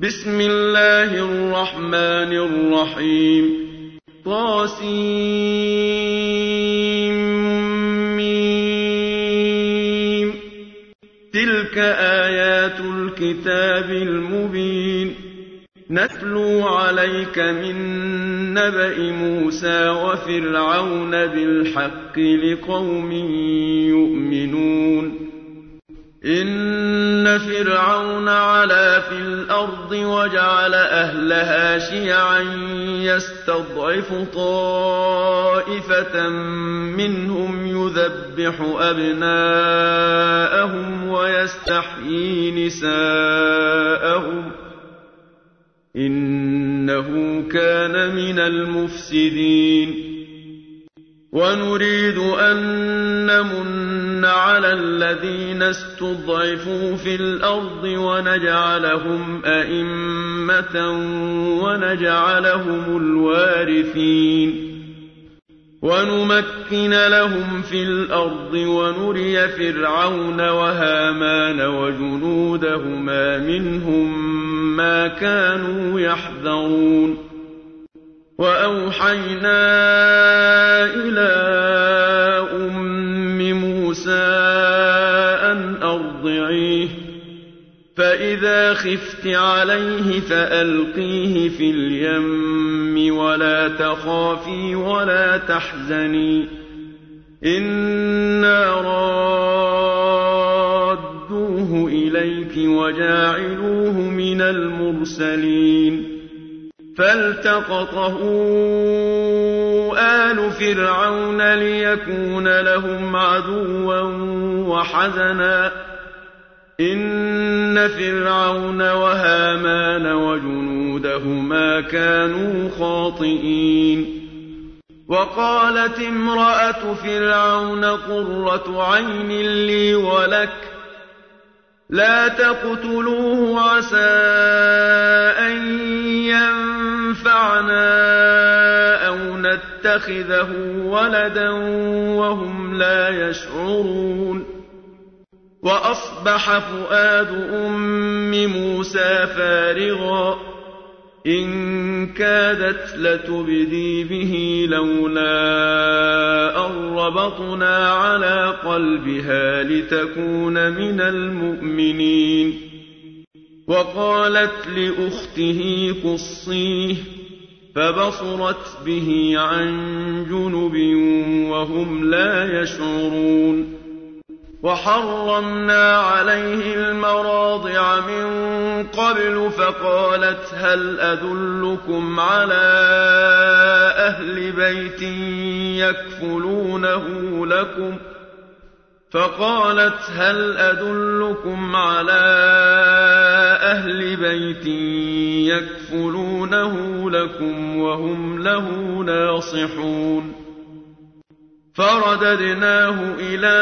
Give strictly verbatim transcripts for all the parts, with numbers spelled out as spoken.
بسم الله الرحمن الرحيم طاسيم تلك آيات الكتاب المبين نتلو عليك من نبأ موسى وفرعون بالحق لقوم يؤمنون إن فرعون علا في الأرض وجعل أهلها شيعا يستضعف طائفة منهم يذبح أبناءهم ويستحيي نساءهم إنه كان من المفسدين ونريد أن نمن على الذين استضعفوا في الأرض ونجعلهم أئمة ونجعلهم الوارثين ونمكن لهم في الأرض ونري فرعون وهامان وجنودهما منهم ما كانوا يحذرون وأوحينا إلى أم موسى أن أرضعيه فإذا خفت عليه فألقيه في اليم ولا تخافي ولا تحزني إنا رادوه إليك وجاعلوه من المرسلين فالتقطه آل فرعون ليكون لهم عدوا وحزنا إن فرعون وهامان وجنودهما كانوا خاطئين وقالت امرأة فرعون قرة عين لي ولك لا تقتلوه عسى أن ينفعنا أو نتخذه ولدا وهم لا يشعرون وأصبح فؤاد أم موسى فارغا إن كادت لتبدي به لولا أن ربطنا على قلبها لتكون من المؤمنين وقالت لأخته قصيه فبصرت به عن جنب وهم لا يشعرون وحرمنا عليه المراضع من قبل فقالت هل أدلكم على أهل بيت يكفلونه لكم فقالت هل أدلكم على أهل بيت يكفلونه لكم وهم له ناصحون فرددناه إلى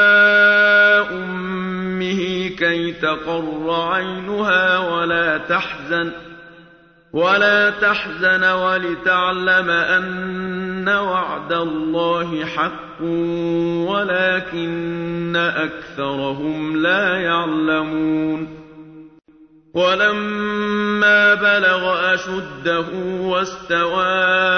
أمه كي تقر عينها ولا تحزن ولا تحزن ولتعلم أن وعد الله حق ولكن أكثرهم لا يعلمون ولما بلغ أشده واستوى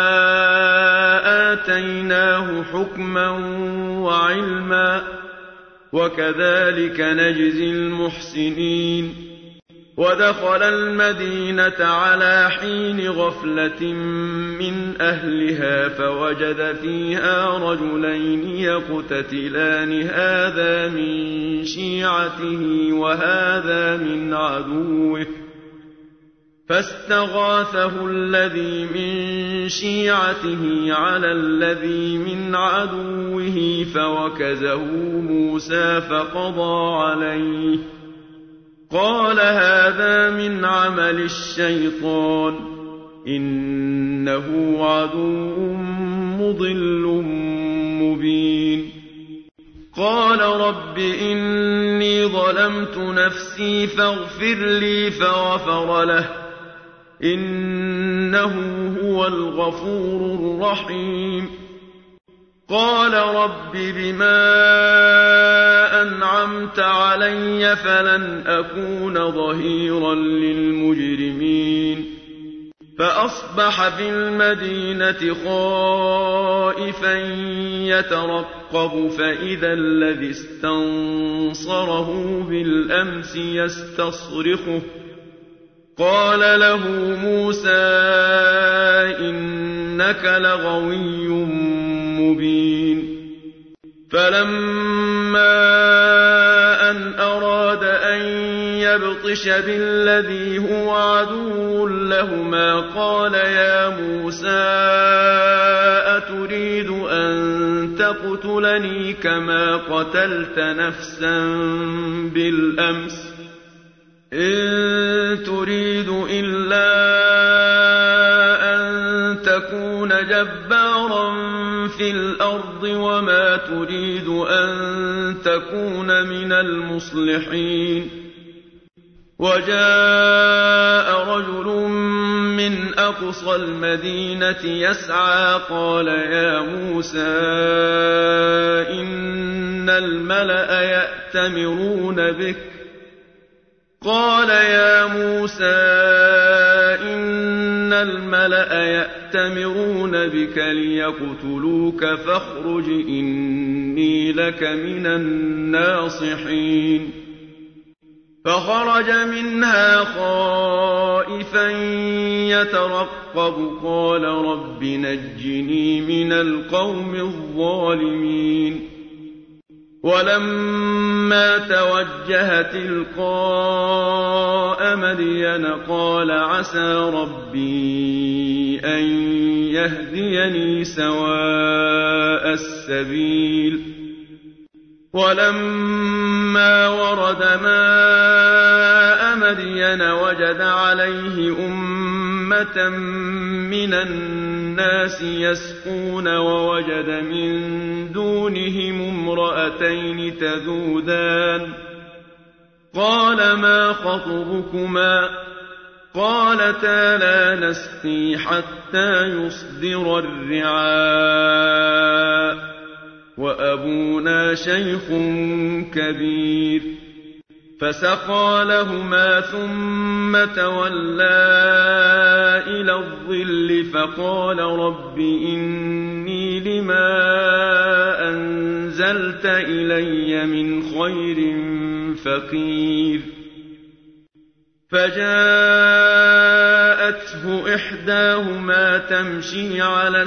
آتيناه حكما وعلما وكذلك نجزي المحسنين ودخل المدينة على حين غفلة من أهلها فوجد فيها رجلين يقتتلان هذا من شيعته وهذا من عدوه فاستغاثه الذي من شيعته على الذي من عدوه فوكزه موسى فقضى عليه قال هذا من عمل الشيطان إنه عدو مضل مبين قال رب إني ظلمت نفسي فاغفر لي فغفر له إنه هو الغفور الرحيم قال رب بما أنعمت علي فلن أكون ظهيرا للمجرمين فأصبح في المدينة خائفا يترقب فإذا الذي استنصره بالأمس يستصرخه قال له موسى إنك لغوي مبين فلما أن أراد أن يبطش بالذي هو عدو لهما قال يا موسى أتريد أن تقتلني كما قتلت نفسا بالأمس إن تريد إلا أن تكون جبارا في الأرض وما تريد أن تكون من المصلحين وجاء رجل من أقصى المدينة يسعى قال يا موسى إن الملأ يأتمرون بك قال يا موسى إن الملأ يأتمرون بك ليقتلوك فاخرج إني لك من الناصحين فخرج منها خائفا يترقب قال رب نجني من القوم الظالمين ولما توجه تلقاء مدين قال عسى ربي أن يهديني سواء السبيل ولما ورد ماء مدين وجد عليه أمة من الناس يسقون ووجد من دونهم امرأتين تذودان قال ما خطبكما قالتا لا نسقي حتى يصدر الرعاء وأبونا شيخ كبير فسقى لهما ثم تولى إلى الظل فقال رب إني لما أنزلت إلي من خير فقير فجاءته إحداهما تمشي على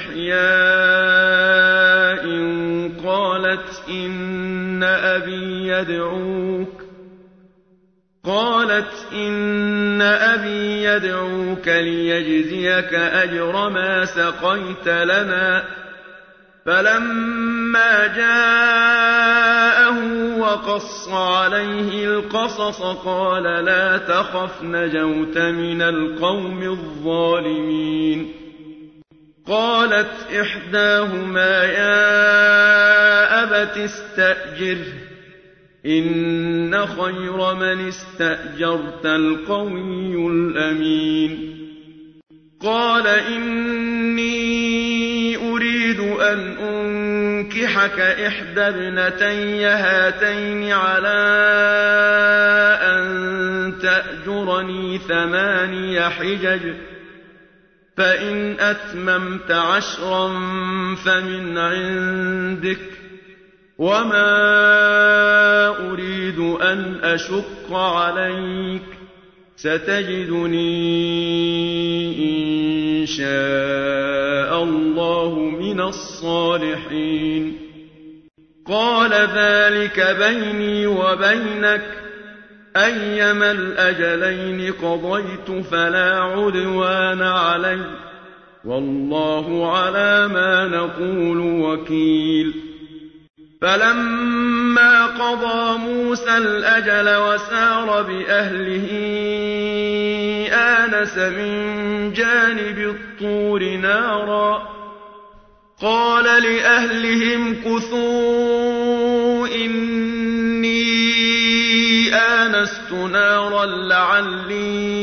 استحياء قالت إن أبي يدعوك قالت إن أبي يدعوك ليجزيك أجر ما سقيت لنا فلما جاءه وقص عليه القصص قال لا تخف نجوت من القوم الظالمين قالت إحداهما يا أبت استأجره إن خير من استأجرت القوي الأمين قال إني أريد أن أنكحك إحدى ابنتي هاتين على أن تأجرني ثماني حجج فإن أتممت عشرا فمن عندك وما أريد أن أشق عليك ستجدني إن شاء الله من الصالحين قال ذلك بيني وبينك أيما الأجلين قضيت فلا عدوان علي والله على ما نقول وكيل فلما قضى موسى الأجل وسار بأهله آنس من جانب الطور نارا قال لأهلهم كثوا إني آنست نارا لعلي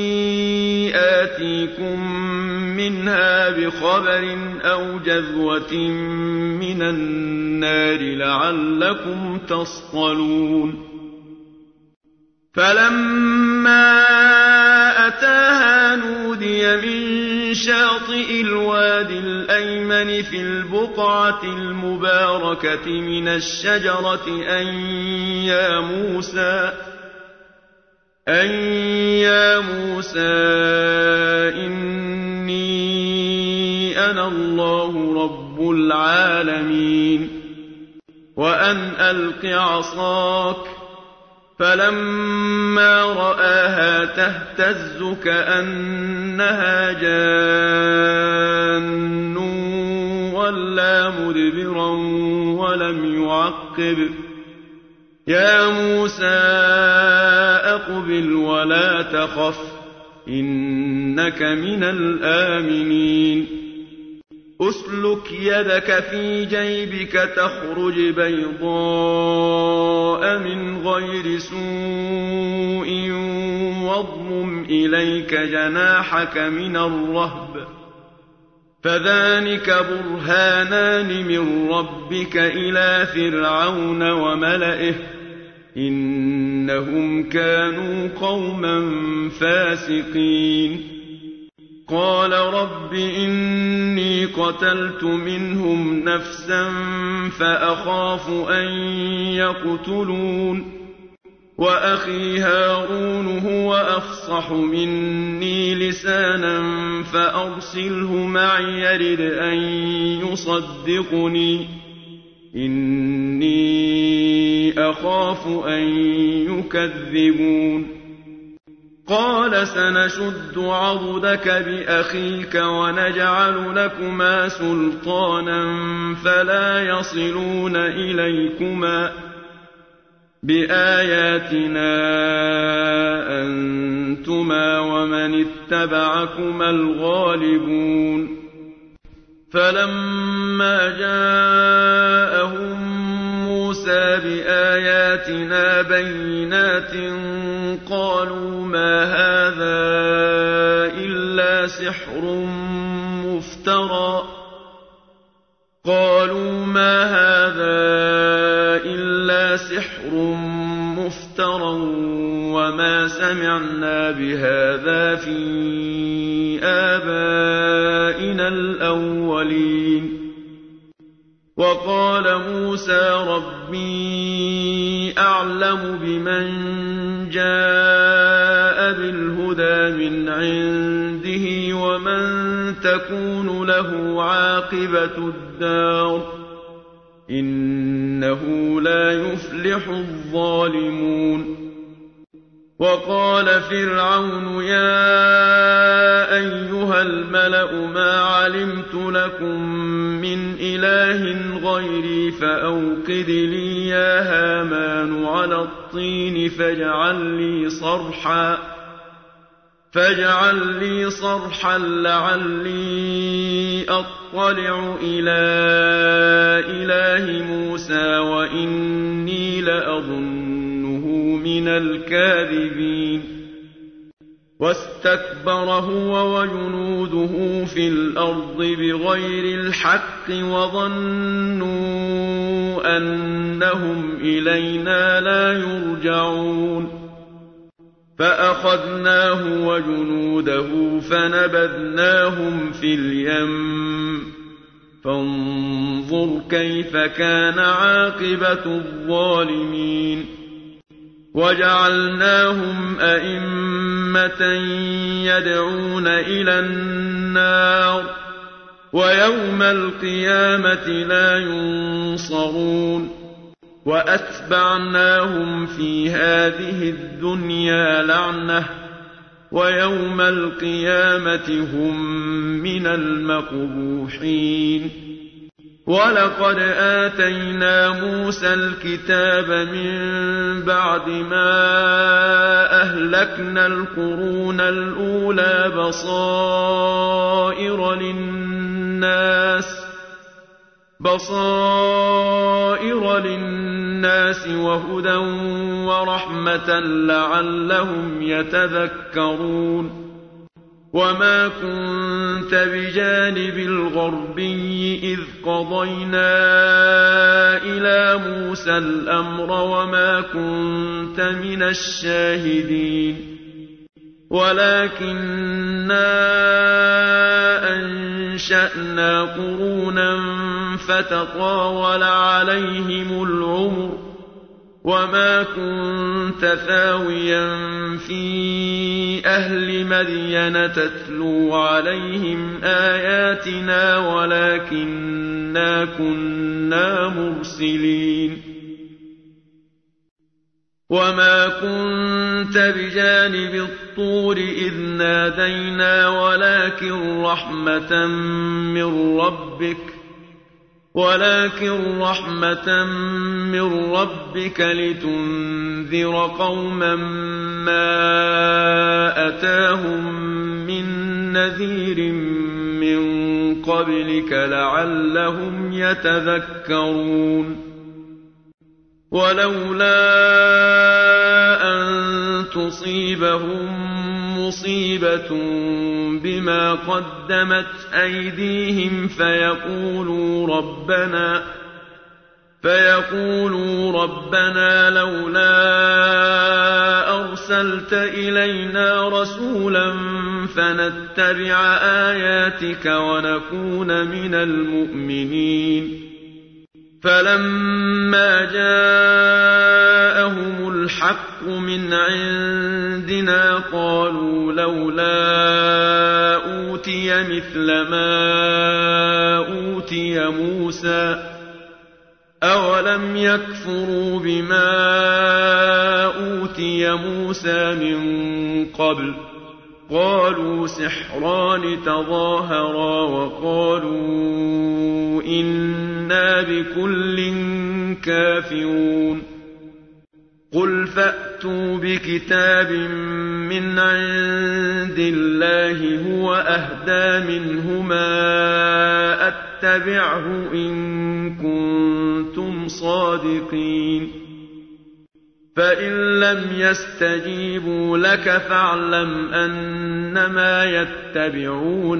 آتيكم منها بخبر أو جذوة من النار لعلكم تصطلون فلما أتاها نودي نودي من شاطئ الوادي الأيمن في البقعة المباركة من الشجرة أن يا موسى أن يا موسى إني أنا الله رب العالمين وأن ألق عصاك فلما رآها تهتز كأنها جان ولا مدبرا ولم يعقب يا موسى أقبل ولا تخف إنك من الآمنين أسلك يدك في جيبك تخرج بيضاء من غير سوء واضمم إليك جناحك من الرهب فذلك برهانان من ربك إلى فرعون وملئه إنهم كانوا قوما فاسقين قال رب إني قتلت منهم نفسا فأخاف أن يقتلون وأخي هارون هو أفصح مني لسانا فأرسله معي يرد أن يصدقني إني أخاف أن يكذبون قال سنشد عضدك بأخيك ونجعل لكما سلطانا فلا يصلون إليكما بآياتنا أنتما ومن اتبعكما الغالبون فلما جاءهم موسى بآياتنا بينات قالوا ما هذا إلا سحر مفترى قالوا ما هذا إلا سحر مفترى وما سمعنا بهذا في آبائنا الأولين وقال موسى ربي أعلم بمن جاء بالهدى من عنده ومن تكون له عاقبة الدار إنه لا يفلح الظالمون وقال فرعون يا أيها الملأ ما علمت لكم من إله غيري فأوقد لي يا هامان على الطين فاجعل لي صرحا فاجعل لي صرحا لعلي أطلع إلى إله موسى وإني لأظنه من الكاذبين واستكبر هو وجنوده في الأرض بغير الحق وظنوا أنهم إلينا لا يرجعون فأخذناه وجنوده فنبذناهم في اليم فانظر كيف كان عاقبة الظالمين وجعلناهم أئمة يدعون إلى النار ويوم القيامة لا ينصرون وأتبعناهم في هذه الدنيا لعنة ويوم القيامة هم من المقبوحين ولقد آتينا موسى الكتاب من بعد ما أهلكنا القرون الأولى بصائر للناس بصائر للناس وهدى ورحمة لعلهم يتذكرون وما كنت بجانب الغربي إذ قضينا إلى موسى الأمر وما كنت من الشاهدين ولكننا أنشأنا قرونا فتطاول عليهم العمر وما كنت ثاويا في أهل مدين تتلو عليهم آياتنا ولكننا كنا مرسلين وما كنت بجانب الطور إذ نادينا ولكن رحمة من ربك ولكن رحمة من ربك لتنذر قوما ما أتاهم من نذير من قبلك لعلهم يتذكرون ولولا أن تصيبهم مصيبة بما قدمت أيديهم فيقولوا ربنا فيقولوا ربنا لولا أرسلت إلينا رسولا فنتبع آياتك ونكون من المؤمنين فلما جاءهم الحق من عندنا قالوا لولا أوتي مثل ما أوتي موسى أولم يكفروا بما أوتي موسى من قبل قالوا سحران تظاهرا وقالوا إنا بكل كافرون قل فأتوا بكتاب من عند الله هو أهدى منهما أتبعه إن كنتم صادقين فإن لم يستجيبوا لك فاعلم أنما يتبعون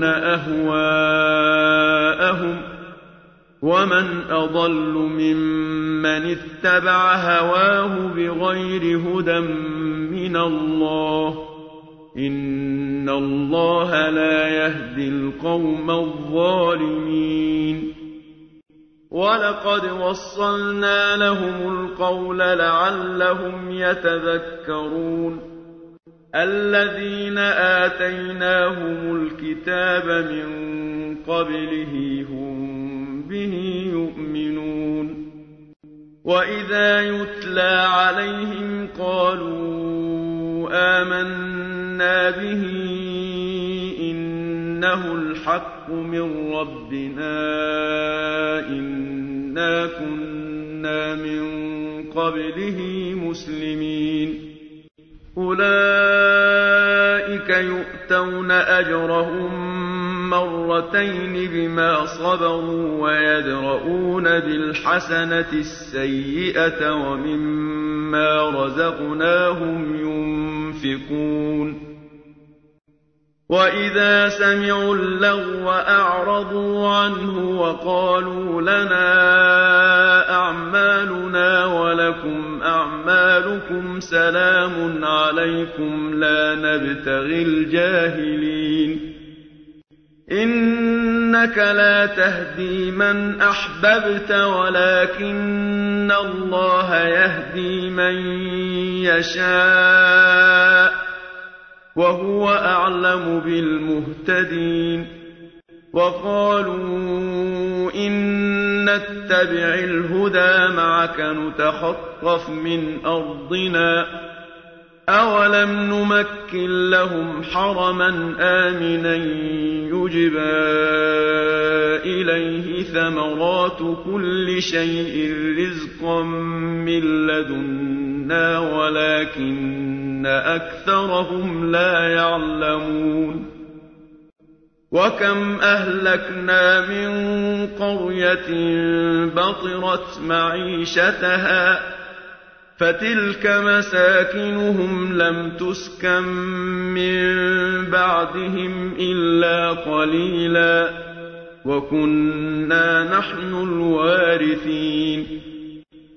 أهواءهم ومن أضل ممن اتبع هواه بغير هدى من الله إن الله لا يهدي القوم الظالمين ولقد وصلنا لهم القول لعلهم يتذكرون الذين آتيناهم الكتاب من قبله هم به يؤمنون وإذا يتلى عليهم قالوا آمنا به إنه الحق من ربنا إنا كنا من قبله مسلمين أولئك يؤتون أجرهم مرتين بما صبروا ويدرؤون بالحسنة السيئة ومما رزقناهم ينفقون وإذا سمعوا اللغو أعرضوا عنه وقالوا لنا أعمالنا ولكم أعمالكم سلام عليكم لا نبتغي الجاهلين إنك لا تهدي من أحببت ولكن الله يهدي من يشاء وهو أعلم بالمهتدين وقالوا إن نتبع الهدى معك نتخطف من أرضنا أولم نمكن لهم حرما آمنا يجبى إليه ثمرات كل شيء رزقا من لدنا ولكن أكثرهم لا يعلمون وكم أهلكنا من قرية بطرت معيشتها فتلك مساكنهم لم تسكن من بعدهم إلا قليلا وكنا نحن الوارثين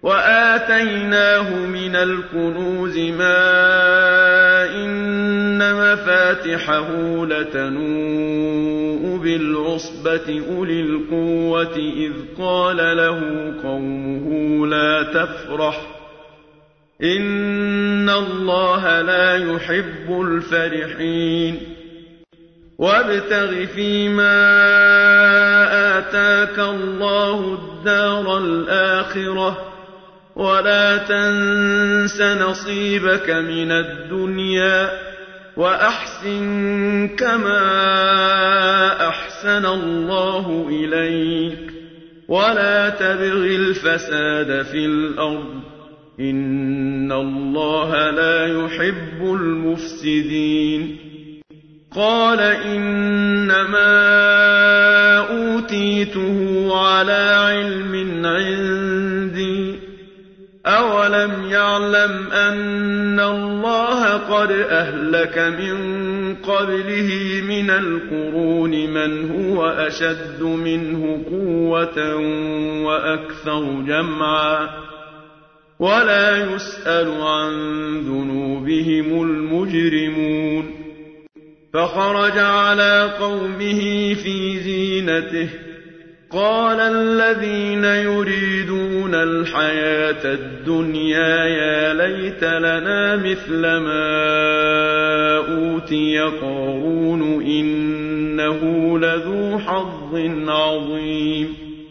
وآتيناه من الكنوز ما إن مفاتحه لتنوء بالعصبة أولي القوة إذ قال له قومه لا تفرح إن الله لا يحب الفرحين وابتغ فيما آتاك الله الدار الآخرة ولا تنس نصيبك من الدنيا وأحسن كما أحسن الله إليك ولا تبغ الفساد في الأرض إن الله لا يحب المفسدين قال إنما أوتيته على علم عندي أولم يعلم أن الله قد أهلك من قبله من القرون من هو أشد منه قوة وأكثر جمعا ولا يسأل عن ذنوبهم المجرمون فخرج على قومه في زينته قال الذين يريدون الحياة الدنيا يا ليت لنا مثل ما أوتي قارون إنه لذو حظ عظيم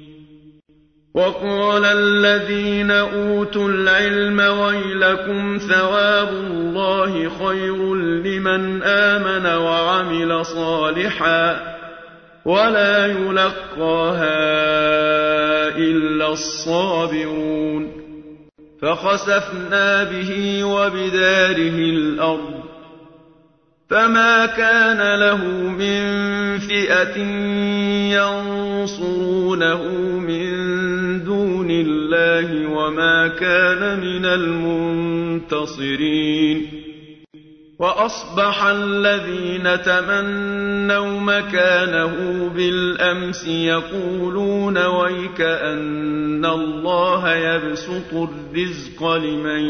وقال الذين أوتوا العلم ويلكم ثواب الله خير لمن آمن وعمل صالحا ولا يلقاها إلا الصابرون فخسفنا به وبداره الأرض فما كان له من فئة ينصرونه من دون الله وما كان من المنتصرين وأصبح الذين تمنوا مكانه بالأمس يقولون ويك أن الله يبسط الرزق لمن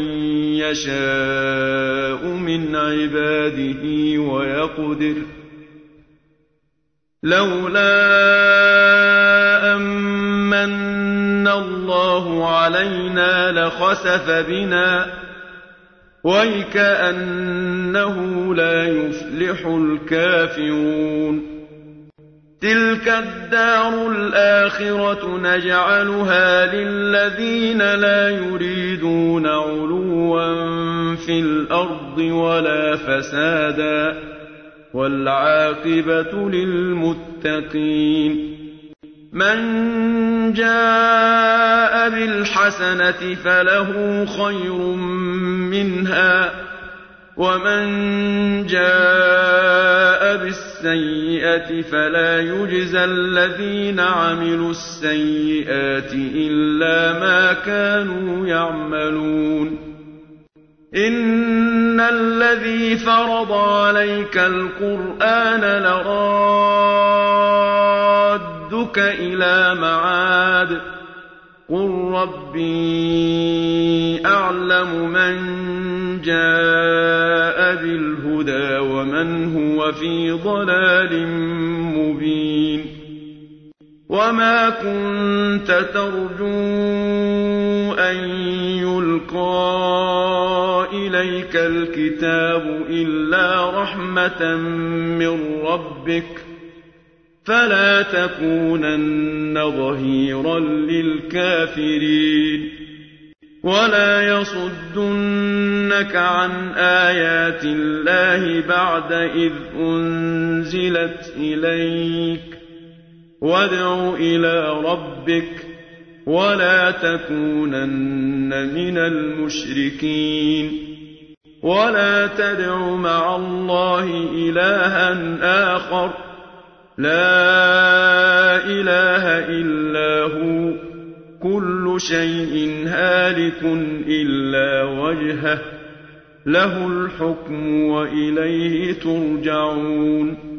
يشاء من عباده ويقدر لولا أمن الله علينا لخسف بنا ويكأنه لا يفلح الكافرون تلك الدار الآخرة نجعلها للذين لا يريدون علوا في الأرض ولا فسادا والعاقبة للمتقين من جاء بالحسنة فله خير منها ومن جاء بالسيئة فلا يجزى الذين عملوا السيئات إلا ما كانوا يعملون إن الذي فرض عليك القرآن لرادك إلى معاد قل ربي أعلم من جاء بالهدى ومن هو في ضلال مبين وما كنت ترجو أن يلقى إليك الكتاب إلا رحمة من ربك فلا تكونن ظهيرا للكافرين ولا يصدنك عن آيات الله بعد إذ أنزلت إليك وادع إلى ربك ولا تكونن من المشركين ولا تدع مع الله إلها آخر لا إله إلا هو كل شيء هالك إلا وجهه له الحكم وإليه ترجعون